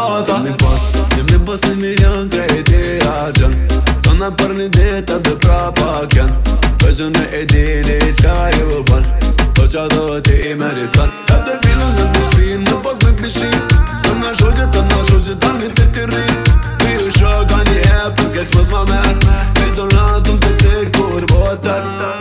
nata Jemi pas 1 milion krejti agjen Tona për një dita dhe prapa kjen Pëzën e dili qa ju ban Po qa do ti meritan E dhe filën në të shpin në pas me pishin Të nga shoqe ta një të të rrin Ti u shoka një e për keq mos ma mer Pis donatën të te kur botar